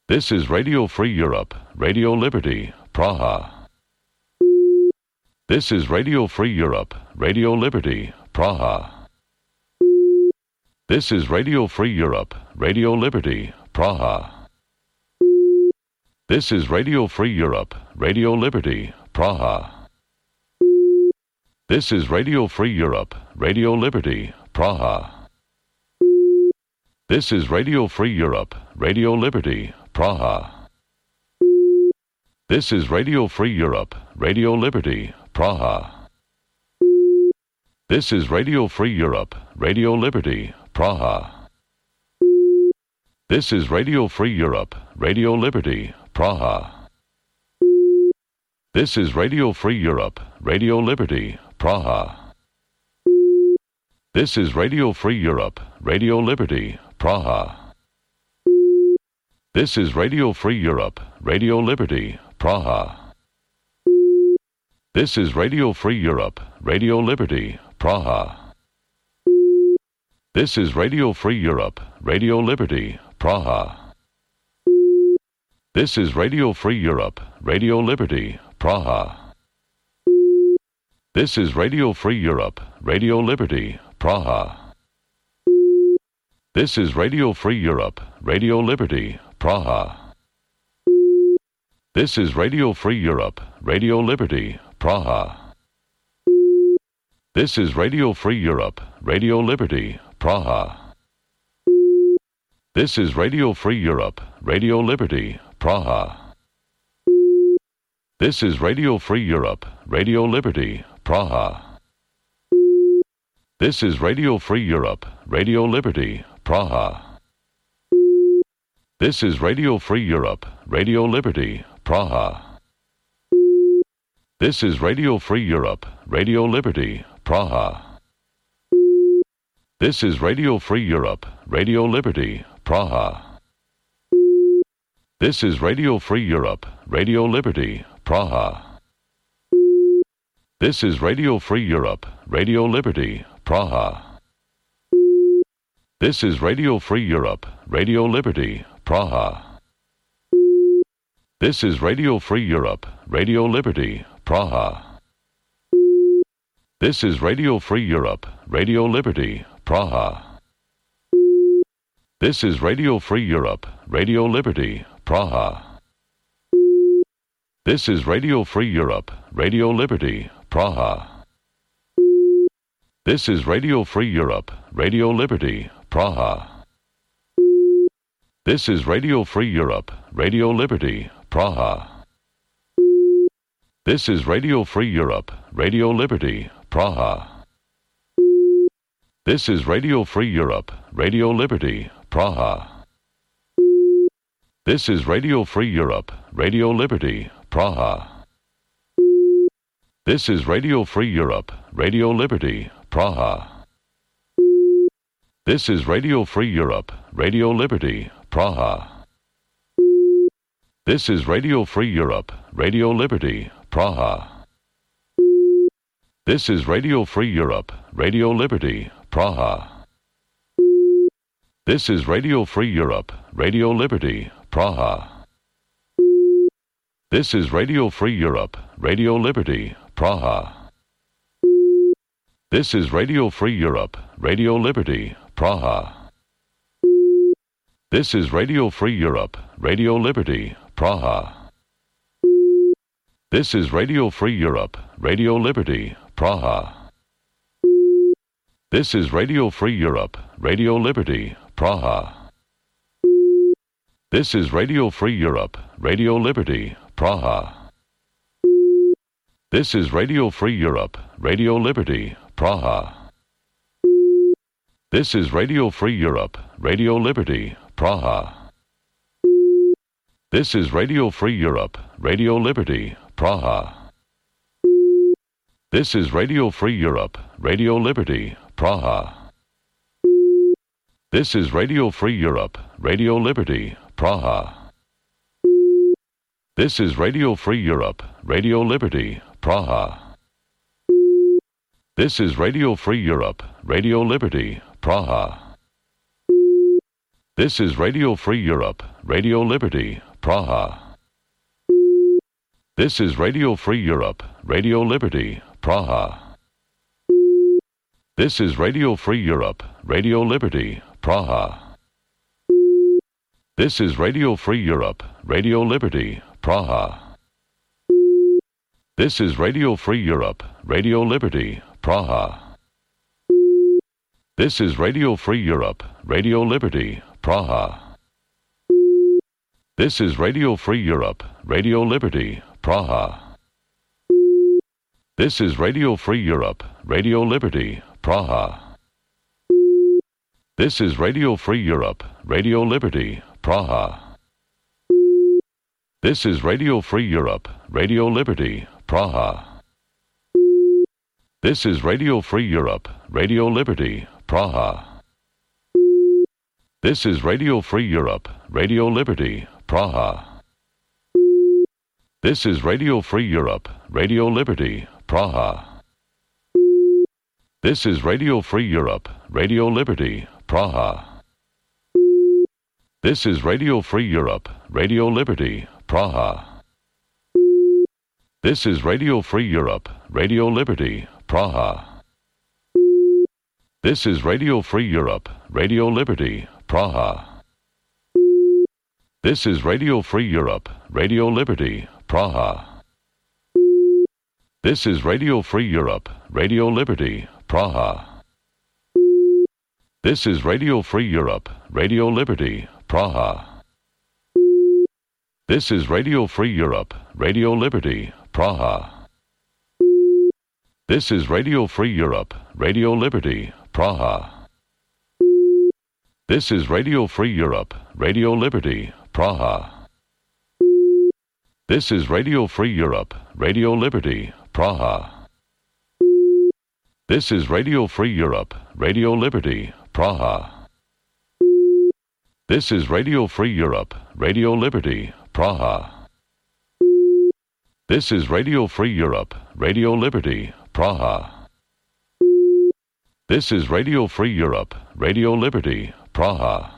This is Radio Free Europe, Radio Liberty, Praha. This is Radio Free Europe, Radio Liberty, Praha. This is Radio Free Europe, Radio Liberty, Praha. This is Radio Free Europe, Radio Liberty, Praha. This is Radio Free Europe, Radio Liberty, Praha. This is Radio Free Europe, Radio Liberty, Praha. This is Radio Free Europe, Radio Liberty, Praha. This is Radio Free Europe, Radio Liberty, Praha. This is Radio Free Europe, Radio Liberty, Praha. This is Radio Free Europe, Radio Liberty, Praha. This is Radio Free Europe, Radio Liberty, Praha. This is Radio Free Europe, Radio Liberty, Praha. This is Radio Free Europe, Radio Liberty, Praha. This is Radio Free Europe, Radio Liberty, Praha. This is Radio Free Europe, Radio Liberty, Praha. This is Radio Free Europe, Radio Liberty, Praha. This is Radio Free Europe, Radio Liberty, Praha. This is Radio Free Europe, Radio Liberty, Praha. This is Radio Free Europe, Radio Liberty, Praha. This is Radio Free Europe, Radio Liberty, Praha. This is Radio Free Europe, Radio Liberty, Praha. This is Radio Free Europe, Radio Liberty, Praha. This is Radio Free Europe, Radio Liberty, Praha. This is Radio Free Europe, Radio Liberty, Praha. This is Radio Free Europe, Radio Liberty, Praha. This is Radio Free Europe, Radio Liberty, Praha. This is Radio Free Europe, Radio Liberty, Praha. This is Radio Free Europe, Radio Liberty, Praha. This is Radio Free Europe, Radio Liberty, Praha. This is Radio Free Europe, Radio Liberty, Praha. This is Radio Free Europe, Radio Liberty, Praha. This is Radio Free Europe, Radio Liberty, Praha. This is Radio Free Europe, Radio Liberty, Praha. This is Radio Free Europe, Radio Liberty, Praha. This is Radio Free Europe, Radio Liberty, Praha. This is Radio Free Europe, Radio Liberty, Praha. This is Radio Free Europe, Radio Liberty, Praha. This is Radio Free Europe, Radio Liberty, Praha. This is Radio Free Europe, Radio Liberty, Praha. This is Radio Free Europe, Radio Liberty, Praha. This is Radio Free Europe, Radio Liberty, Praha. This is Radio Free Europe, Radio Liberty, Praha. This is Radio Free Europe, Radio Liberty, Praha. This is Radio Free Europe, Radio Liberty, Praha. This is Radio Free Europe, Radio Liberty, Praha. This is Radio Free Europe, Radio Liberty, Praha. This is Radio Free Europe, Radio Liberty, Praha. This is Radio Free Europe, Radio Liberty, Praha. This is Radio Free Europe, Radio Liberty, Praha. This is Radio Free Europe, Radio Liberty, Praha. This is Radio Free Europe, Radio Liberty, Praha. This is Radio Free Europe, Radio Liberty, Praha. This is Radio Free Europe, Radio Liberty, Praha. This is Radio Free Europe, Radio Liberty, Praha. This is Radio Free Europe, Radio Liberty, Praha. This is Radio Free Europe, Radio Liberty, Praha. This is Radio Free Europe, Radio Liberty, Praha. This is Radio Free Europe, Radio Liberty, Praha. This is Radio Free Europe, Radio Liberty, Praha. This is Radio Free Europe, Radio Liberty, Praha. This is Radio Free Europe, Radio Liberty, Praha. This is Radio Free Europe, Radio Liberty, Praha. This is Radio Free Europe, Radio Liberty, Praha. This is Radio Free Europe, Radio Liberty, Praha. This is Radio Free Europe, Radio Liberty, Praha. This is Radio Free Europe, Radio Liberty, Praha. This is Radio Free Europe, Radio Liberty, Praha. This is Radio Free Europe, Radio Liberty, Praha. This is Radio Free Europe, Radio Liberty, Praha. This is Radio Free Europe, Radio Liberty, Praha. This is Radio Free Europe, Radio Liberty, Praha. This is Radio Free Europe, Radio Liberty, Praha. This is Radio Free Europe, Radio Liberty, Praha. This is Radio Free Europe, Radio Liberty, Praha. This is Radio Free Europe, Radio Liberty, Praha. This is Radio Free Europe, Radio Liberty, Praha. This is Radio Free Europe, Radio Liberty, Praha. This is Radio Free Europe, Radio Liberty, Praha. This is Radio Free Europe, Radio Liberty, Praha. This is Radio Free Europe, Radio Liberty, Praha. This is Radio Free Europe, Radio Liberty, Praha. This is Radio Free Europe, Radio Liberty, Praha. This is Radio Free Europe, Radio Liberty, Praha.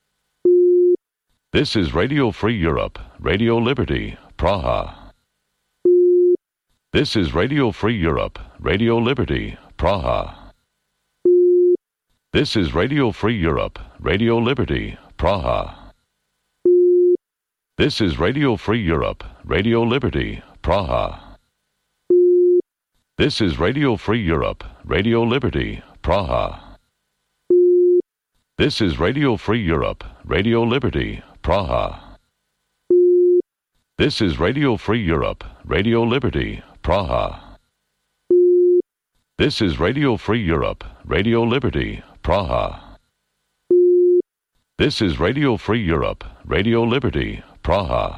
This is Radio Free Europe, Radio Liberty, Praha. This is Radio Free Europe, Radio Liberty, Praha. This is Radio Free Europe, Radio Liberty, Praha. This is Radio Free Europe, Radio Liberty, Praha. This is Radio Free Europe, Radio Liberty, Praha. This is Radio Free Europe, Radio Liberty, Praha. This is Radio Free Europe, Radio Liberty, Praha. This is Radio Free Europe, Radio Liberty, Praha. This is Radio Free Europe, Radio Liberty, Praha.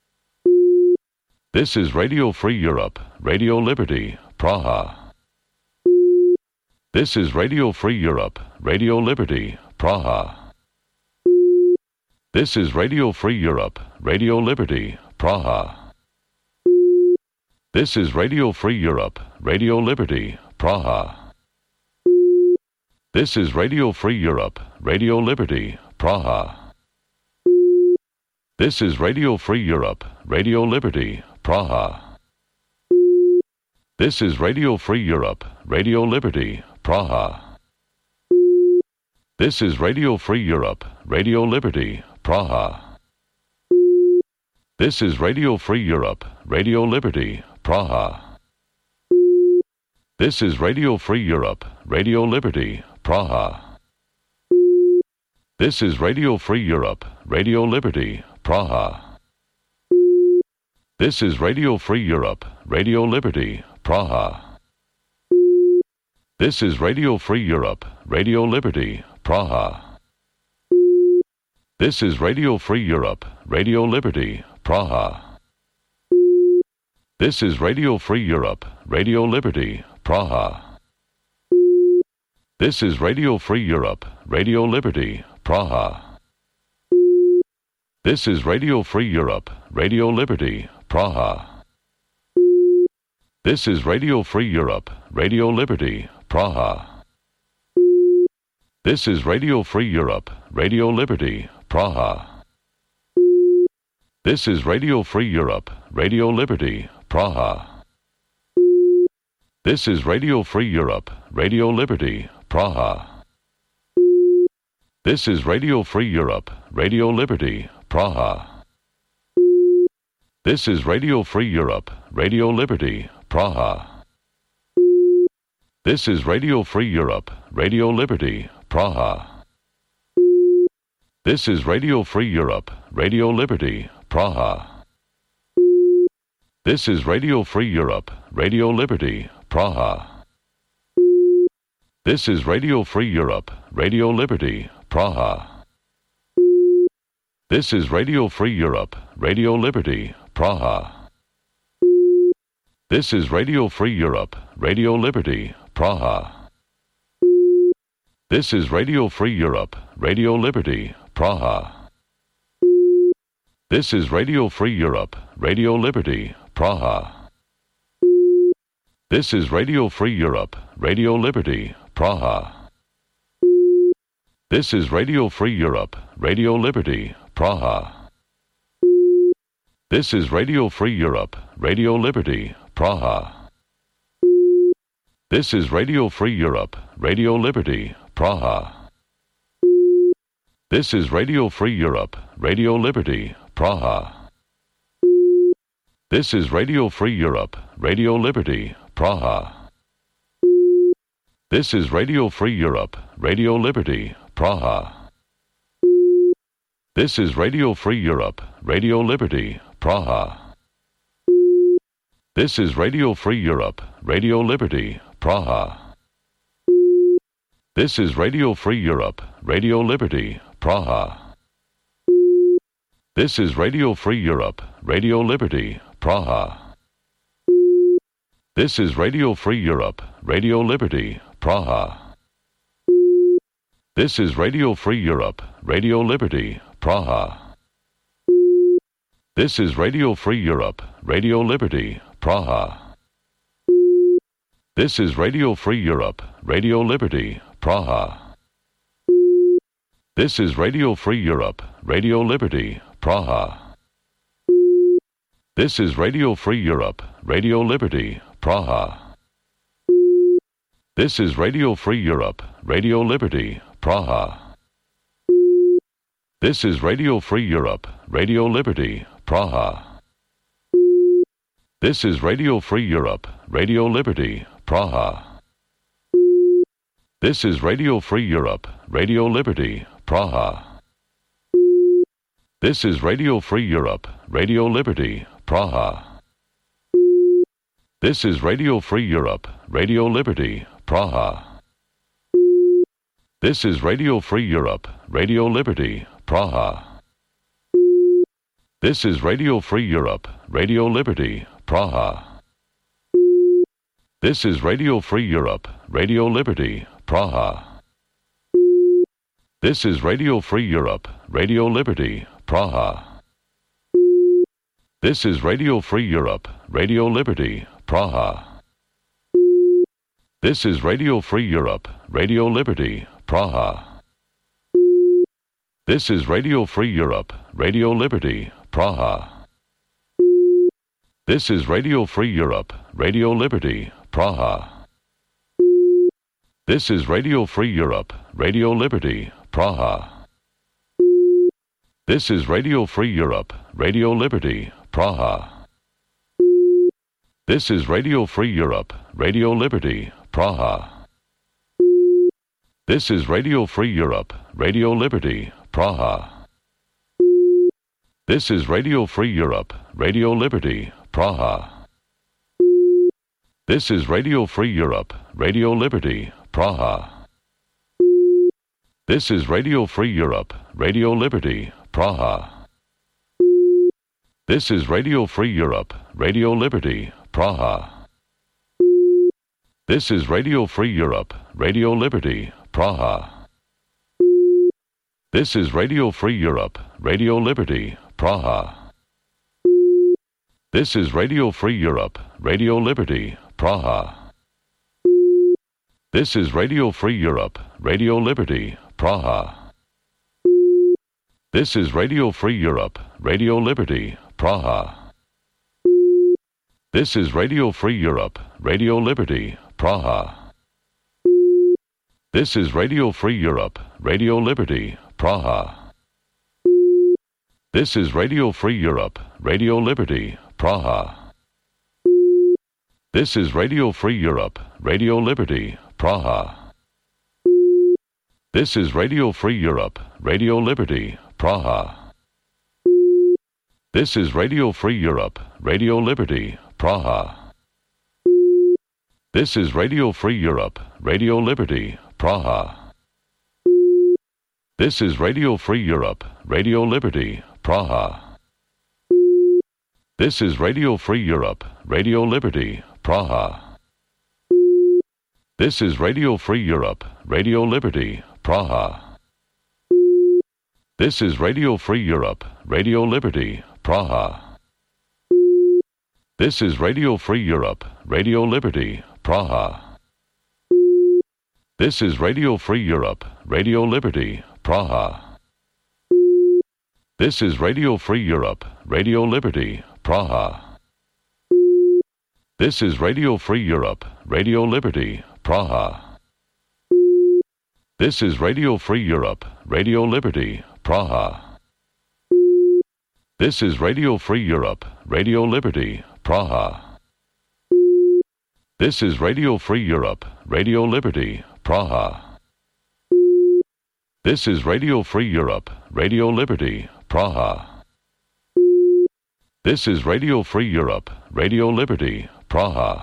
This is Radio Free Europe, Radio Liberty, Praha. This is Radio Free Europe, Radio Liberty, Praha. This is Radio Free Europe, Radio Liberty, Praha. This is Radio Free Europe, Radio Liberty, Praha. This is Radio Free Europe, Radio Liberty, Praha. This is Radio Free Europe, Radio Liberty, Praha. This is Radio Free Europe, Radio Liberty, Praha. This is Radio Free Europe, Radio Liberty, Praha. This is Radio Free Europe, Radio Liberty, Praha. This is Radio Free Europe, Radio Liberty, Praha. This is Radio Free Europe, Radio Liberty, Praha. This is Radio Free Europe, Radio Liberty, Praha. This is Radio Free Europe, Radio Liberty, Praha. This is Radio Free Europe, Radio Liberty, Praha. This is Radio Free Europe, Radio Liberty, Praha. This is Radio Free Europe, Radio Liberty, Praha. This is Radio Free Europe, Radio Liberty, Praha. This is Radio Free Europe, Radio Liberty, Praha. This is Radio Free Europe, Radio Liberty, Praha. This is Radio Free Europe, Radio Liberty, Praha. This is Radio Free Europe, Radio Liberty, Praha. This is Radio Free Europe, Radio Liberty, Praha. This is Radio Free Europe, Radio Liberty, Praha. This is Radio Free Europe, Radio Liberty, Praha. This is Radio Free Europe, Radio Liberty, Praha. This is Radio Free Europe, Radio Liberty, Praha. This is Radio Free Europe, Radio Liberty, Praha. This is Radio Free Europe, Radio Liberty, Praha. This is Radio Free Europe, Radio Liberty, Praha. This is Radio Free Europe, Radio Liberty, Praha. This is Radio Free Europe, Radio Liberty, Praha. This is Radio Free Europe, Radio Liberty, Praha. This is Radio Free Europe, Radio Liberty, Praha. This is Radio Free Europe, Radio Liberty, Praha. This is Radio Free Europe, Radio Liberty, Praha. This is Radio Free Europe, Radio Liberty, Praha. This is Radio Free Europe, Radio Liberty, Praha. This is Radio Free Europe, Radio Liberty, Praha. This is Radio Free Europe, Radio Liberty, Praha. This is Radio Free Europe, Radio Liberty, Praha. This is Radio Free Europe, Radio Liberty, Praha. This is Radio Free Europe, Radio Liberty, Praha. This is Radio Free Europe, Radio Liberty, Praha. This is Radio Free Europe, Radio Liberty, Praha. This is Radio Free Europe, Radio Liberty, Praha. This is Radio Free Europe, Radio Liberty, Praha. This is Radio Free Europe, Radio Liberty, Praha. This is Radio Free Europe, Radio Liberty, Praha. This is Radio Free Europe, Radio Liberty, Praha. This is Radio Free Europe, Radio Liberty, Praha. This is Radio Free Europe, Radio Liberty, Praha. This is Radio Free Europe, Radio Liberty, Praha. This is Radio Free Europe, Radio Liberty, Praha. This is Radio Free Europe, Radio Liberty, Praha. This is Radio Free Europe, Radio Liberty, Praha. This is Radio Free Europe, Radio Liberty, Praha. This is Radio Free Europe, Radio Liberty, Praha. This is Radio Free Europe, Radio Liberty, Praha. This is Radio Free Europe, Radio Liberty, Praha. This is Radio Free Europe, Radio Liberty, Praha. This is Radio Free Europe, Radio Liberty, Praha. This is Radio Free Europe, Radio Liberty, Praha. This is Radio Free Europe, Radio Liberty, Praha. This is Radio Free Europe, Radio Liberty, Praha. This is Radio Free Europe, Radio Liberty, Praha. This is Radio Free Europe, Radio Liberty, Praha. This is Radio Free Europe, Radio Liberty, Praha. This is Radio Free Europe, Radio Liberty, Praha. This is Radio Free Europe, Radio Liberty, Praha. This is Radio Free Europe, Radio Liberty, Praha. This is Radio Free Europe, Radio Liberty, Praha. This is Radio Free Europe, Radio Liberty, Praha. This is Radio Free Europe, Radio Liberty, Praha. This is Radio Free Europe, Radio Liberty, Praha. This is Radio Free Europe, Radio Liberty, Praha. This is Radio Free Europe, Radio Liberty, Praha. This is Radio Free Europe, Radio Liberty, Praha. This is Radio Free Europe, Radio Liberty, Praha. This is Radio Free Europe, Radio Liberty, Praha. This is Radio Free Europe, Radio Liberty, Praha. This is Radio Free Europe, Radio Liberty, Praha. This is Radio Free Europe, Radio Liberty, Praha. This is Radio Free Europe, Radio Liberty, Praha. This is Radio Free Europe, Radio Liberty, Praha. This is Radio Free Europe, Radio Liberty, Praha. This is Radio Free Europe, Radio Liberty, Praha. This is Radio Free Europe, Radio Liberty, Praha. This is Radio Free Europe, Radio Liberty, Praha. This is Radio Free Europe, Radio Liberty, Praha. This is Radio Free Europe, Radio Liberty, Praha. This is Radio Free Europe, Radio Liberty, Praha. This is Radio Free Europe, Radio Liberty, Praha. This is Radio Free Europe, Radio Liberty, Praha. This is Radio Free Europe, Radio Liberty, Praha. This is Radio Free Europe, Radio Liberty, Praha.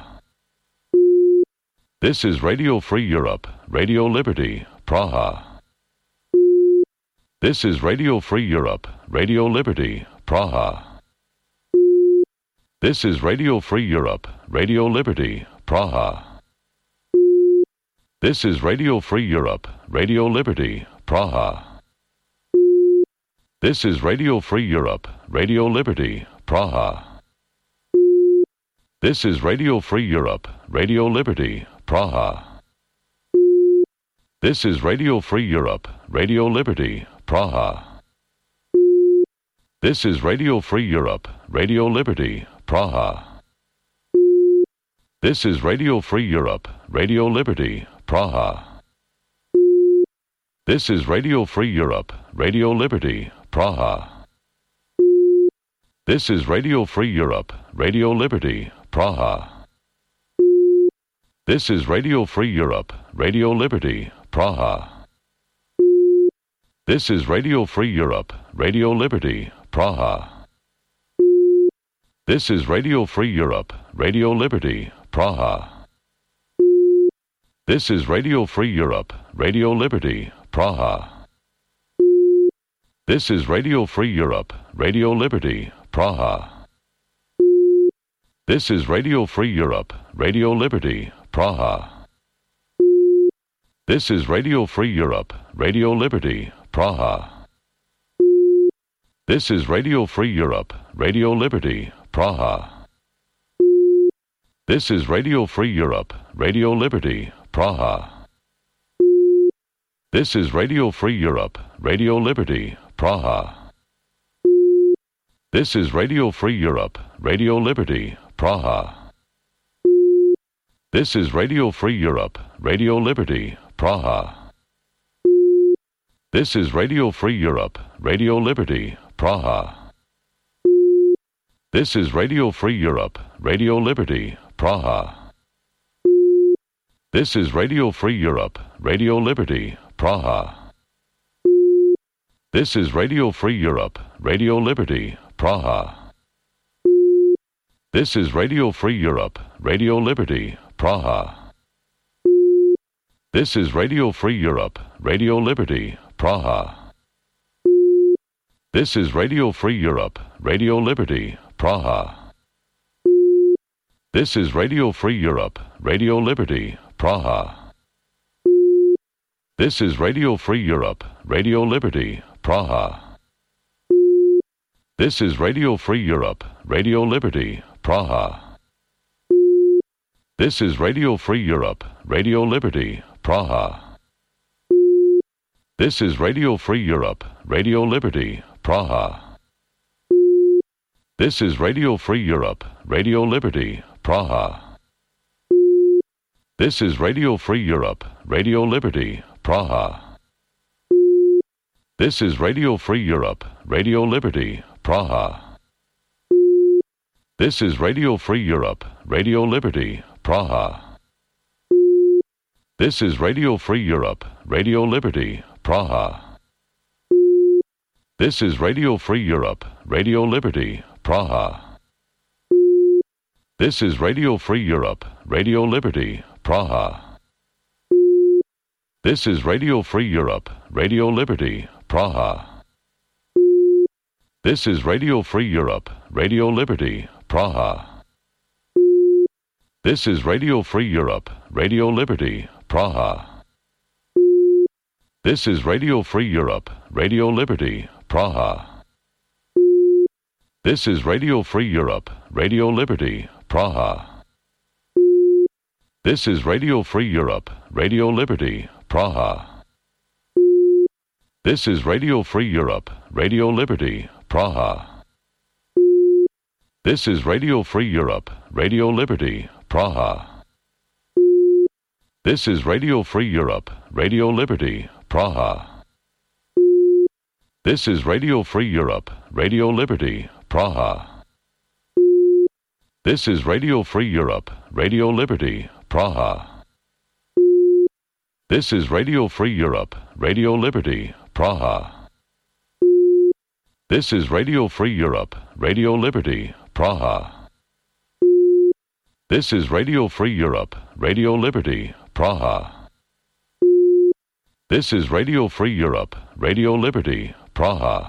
This is Radio Free Europe, Radio Liberty, Praha. This is Radio Free Europe, Radio Liberty, Praha. This is Radio Free Europe, Radio Liberty, Praha. This is Radio Free Europe, Radio Liberty, Praha. This is Radio Free Europe, Radio Liberty, Praha. This is Radio Free Europe, Radio Liberty, Praha. This is Radio Free Europe, Radio Liberty, Praha. This is Radio Free Europe, Radio Liberty, Praha. This is Radio Free Europe, Radio Liberty, Praha. This is Radio Free Europe, Radio Liberty, Praha. This is Radio Free Europe, Radio Liberty, Praha. This is Radio Free Europe, Radio Liberty, Praha. This is Radio Free Europe, Radio Liberty, Praha. This is Radio Free Europe, Radio Liberty, Praha. This is Radio Free Europe, Radio Liberty, Praha. This is Radio Free Europe, Radio Liberty, Praha. This is Radio Free Europe, Radio Liberty, Praha. This is Radio Free Europe, Radio Liberty, Praha. This is Radio Free Europe, Radio Liberty, Praha. This is Radio Free Europe, Radio Liberty, Praha. This is Radio Free Europe, Radio Liberty, Praha. This is Radio Free Europe, Radio Liberty, Praha. This is Radio Free Europe, Radio Liberty, Praha. This is Radio Free Europe, Radio Liberty, Praha. This is Radio Free Europe, Radio Liberty, Praha. This is Radio Free Europe, Radio Liberty, Praha. This is Radio Free Europe, Radio Liberty, Praha. This is Radio Free Europe, Radio Liberty, Praha. This is Radio Free Europe, Radio Liberty, Praha. This is Radio Free Europe, Radio Liberty, Praha. This is Radio Free Europe, Radio Liberty, Praha. This is Radio Free Europe, Radio Liberty, Praha. This is Radio Free Europe, Radio Liberty, Praha. This is Radio Free Europe, Radio Liberty, Praha. This is Radio Free Europe, Radio Liberty, Praha. This is Radio Free Europe, Radio Liberty, Praha. This is Radio Free Europe, Radio Liberty, Praha. This is Radio Free Europe, Radio Liberty, Praha. This is Radio Free Europe, Radio Liberty, Praha. This is Radio Free Europe, Radio Liberty, Praha. This is Radio Free Europe, Radio Liberty, Praha. This is Radio Free Europe, Radio Liberty, Praha. This is Radio Free Europe, Radio Liberty, Praha. This is Radio Free Europe, Radio Liberty, Praha. This is Radio Free Europe, Radio Liberty, Praha. This is Radio Free Europe, Radio Liberty, Praha. This is Radio Free Europe, Radio Liberty, Praha. This is Radio Free Europe, Radio Liberty, Praha. This is Radio Free Europe, Radio Liberty, Praha. This is Radio Free Europe, Radio Liberty, Praha. This is Radio Free Europe, Radio Liberty, Praha. This is Radio Free Europe, Radio Liberty, Praha. This is Radio Free Europe, Radio Liberty, Praha. This is Radio Free Europe, Radio Liberty, Praha. This is Radio Free Europe, Radio Liberty, Praha. This is Radio Free Europe, Radio Liberty, Praha. This is Radio Free Europe, Radio Liberty, Praha.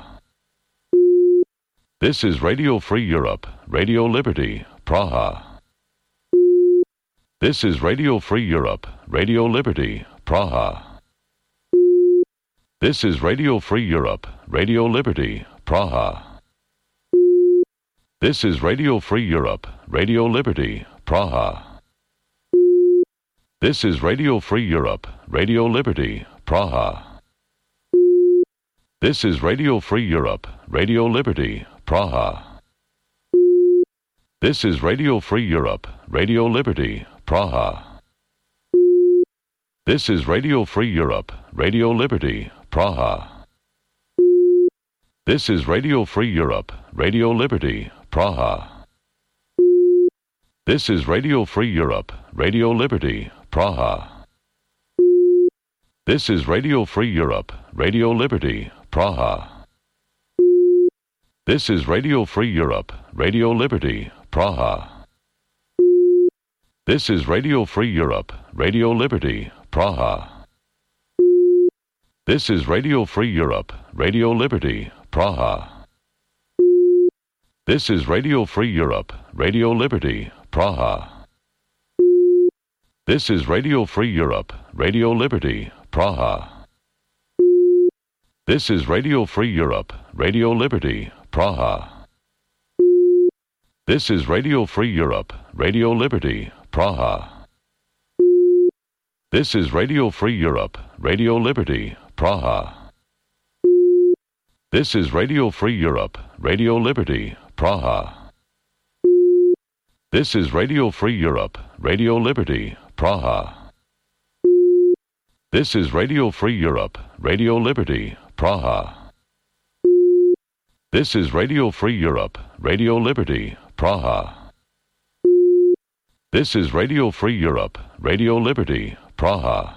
This is Radio Free Europe, Radio Liberty, Praha. This is Radio Free Europe, Radio Liberty, Praha. This is Radio Free Europe, Radio Liberty, Praha. This is Radio Free Europe, Radio Liberty, Praha. This is Radio Free Europe, Radio Liberty, Praha. This is Radio Free Europe, Radio Liberty, Praha. This is Radio Free Europe, Radio Liberty, Praha. This is Radio Free Europe, Radio Liberty, Praha. This is Radio Free Europe, Radio Liberty, Praha. This is Radio Free Europe, Radio Liberty, Praha. This is Radio Free Europe, Radio Liberty, Praha. This is Radio Free Europe, Radio Liberty, Praha. This is Radio Free Europe, Radio Liberty, Praha. This is Radio Free Europe, Radio Liberty, Praha. This is Radio Free Europe, Radio Liberty, Praha. This is Radio Free Europe, Radio Liberty, Praha. This is Radio Free Europe, Radio Liberty, Praha. This is Radio Free Europe, Radio Liberty, Praha. This is Radio Free Europe, Radio Liberty, Praha. This is Radio Free Europe, Radio Liberty, Praha. This is Radio Free Europe, Radio Liberty, Praha. This is Radio Free Europe, Radio Liberty, Praha. This is Radio Free Europe, Radio Liberty, Praha. This is Radio Free Europe, Radio Liberty, Praha.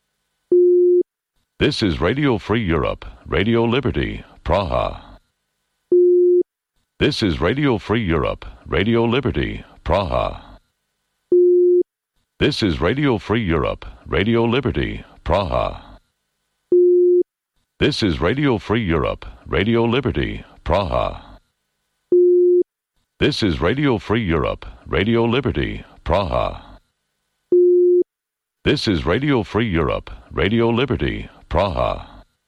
This is Radio Free Europe, Radio Liberty, Praha. This is Radio Free Europe, Radio Liberty, Praha. This is Radio Free Europe, Radio Liberty, Praha. This is Radio Free Europe, Radio Liberty, Praha. This is Radio Free Europe, Radio Liberty, Praha. This is Radio Free Europe, Radio Liberty, Praha.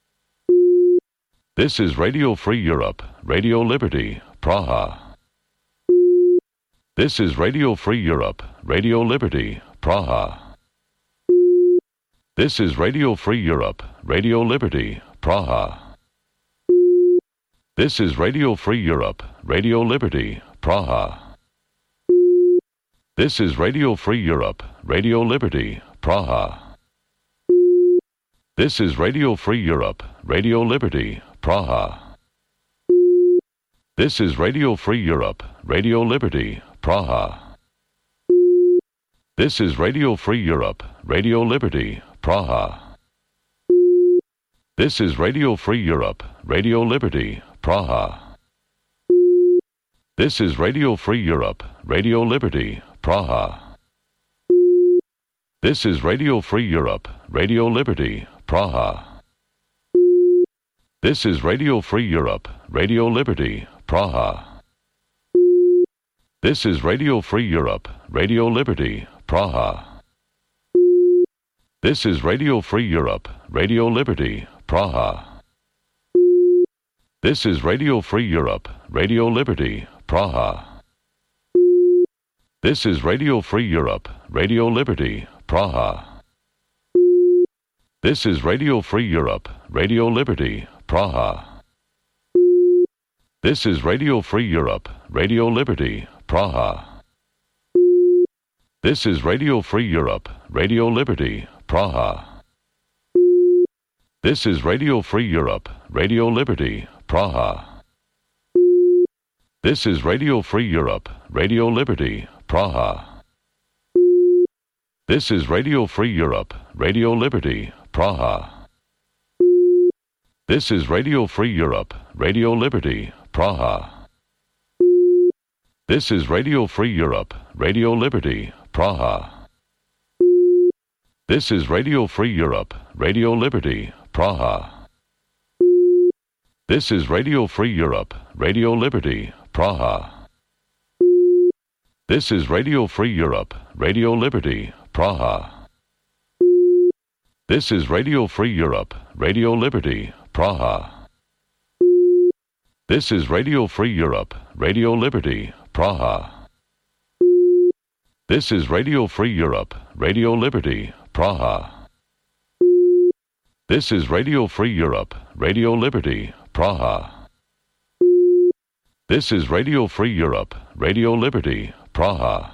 This is Radio Free Europe, Radio Liberty, Praha. This is Radio Free Europe, Radio Liberty, Praha. This is Radio Free Europe, Radio Liberty, Praha. This is Radio Free Europe, Radio Liberty, Praha. This is Radio Free Europe, Radio Liberty, Praha. This is Radio Free Europe, Radio Liberty, Praha. This is Radio Free Europe, Radio Liberty, Praha. This is Radio Free Europe, Radio Liberty, Praha. This is Radio Free Europe, Radio Liberty, Praha. This is Radio Free Europe, Radio Liberty, Praha. This is Radio Free Europe, Radio Liberty, Praha. This is Radio Free Europe, Radio Liberty, Praha. This is Radio Free Europe, Radio Liberty, Praha. This is Radio Free Europe, Radio Liberty, Praha. This is Radio Free Europe, Radio Liberty, Praha. This is Radio Free Europe, Radio Liberty, Praha. This is Radio Free Europe, Radio Liberty, Praha. This is Radio Free Europe, Radio Liberty, Praha. This is Radio Free Europe, Radio Liberty, Praha. This is Radio Free Europe, Radio Liberty, Praha. This is Radio Free Europe, Radio Liberty, Praha. This is Radio Free Europe, Radio Liberty, Praha. This is Radio Free Europe, Radio Liberty, Praha. This is Radio Free Europe, Radio Liberty, Praha. This is Radio Free Europe, Radio Liberty, Praha. This is Radio Free Europe, Radio Liberty, Praha. This is Radio Free Europe, Radio Liberty, Praha. This is Radio Free Europe, Radio Liberty, Praha. This is Radio Free Europe, Radio Liberty, Praha. This is Radio Free Europe, Radio Liberty, Praha. This is Radio Free Europe, Radio Liberty, Praha. This is Radio Free Europe, Radio Liberty, Praha.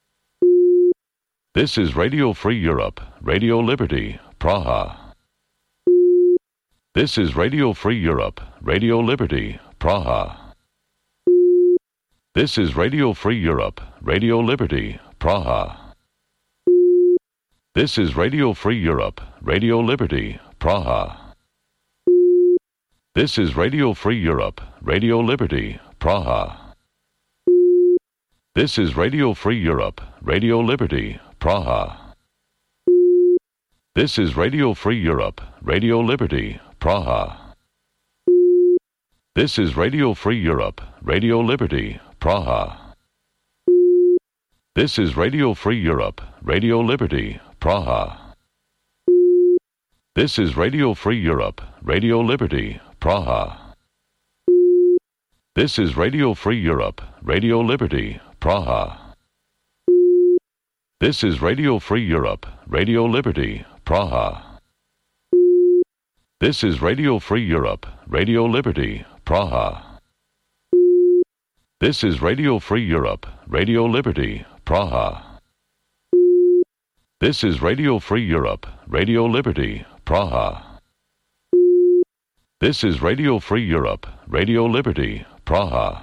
This is Radio Free Europe, Radio Liberty, Praha. This is Radio Free Europe, Radio Liberty, Praha. This is Radio Free Europe, Radio Liberty, Praha. This is Radio Free Europe, Radio Liberty, Praha. This is Radio Free Europe, Radio Liberty, Praha. This is Radio Free Europe, Radio Liberty, Praha. This is Radio Free Europe, Radio Liberty, Praha. This is Radio Free Europe, Radio Liberty, Praha. This is Radio Free Europe, Radio Liberty, Praha. This is Radio Free Europe, Radio Liberty, Praha. This is Radio Free Europe, Radio Liberty, Praha. This is Radio Free Europe, Radio Liberty, Praha. This is Radio Free Europe, Radio Liberty, Praha. This is Radio Free Europe, Radio Liberty, Praha. This is Radio Free Europe, Radio Liberty, Praha. This is Radio Free Europe, Radio Liberty, Praha.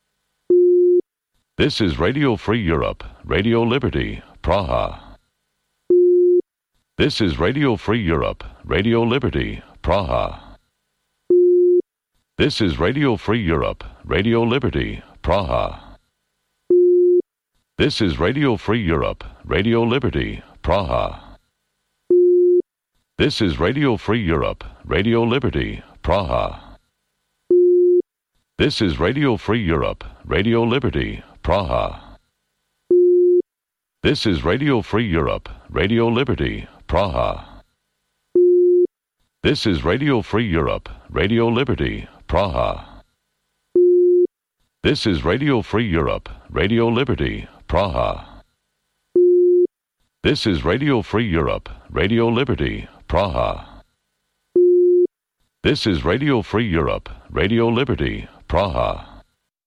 This is Radio Free Europe, Radio Liberty, Praha. This is Radio Free Europe, Radio Liberty, Praha. This is Radio Free Europe, Radio Liberty, Praha. This is Radio Free Europe, Radio Liberty, Praha. This is Radio Free Europe, Radio Liberty, Praha. This is Radio Free Europe, Radio Liberty, Praha. This is Radio Free Europe, Radio Liberty, Praha. This is Radio Free Europe, Radio Liberty, Praha. This is Radio Free Europe, Radio Liberty, Praha. This is Radio Free Europe, Radio Liberty, Praha. This is Radio Free Europe, Radio Liberty, Praha.